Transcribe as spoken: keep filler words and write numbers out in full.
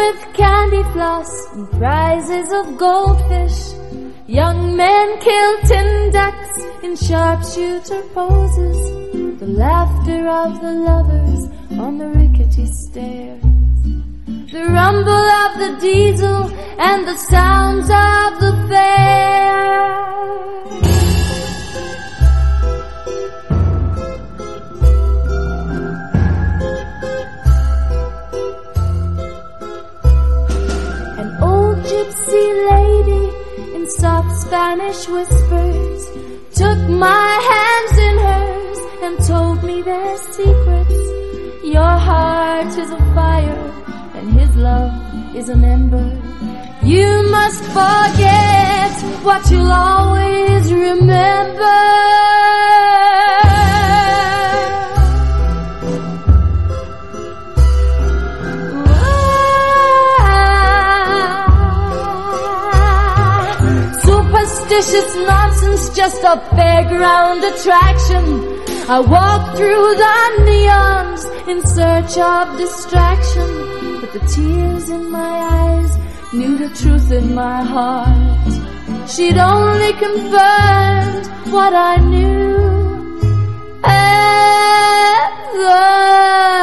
with candy floss and prizes of goldfish. Young men kill tin ducks in sharpshooter poses. The laughter of the lovers on the rickety stairs. The rumble of the diesel and the sounds of the fair. An old gypsy lady in soft Spanish whispers took my hands in hers and told me their secrets. Your heart is a fire and his love is an ember. You must forget what you'll always remember. Ah, superstitious nonsense, just a fairground attraction. I walk through the neons in search of distraction, but the tears in my eyes knew the truth in my heart. She'd only confirmed what I knew at the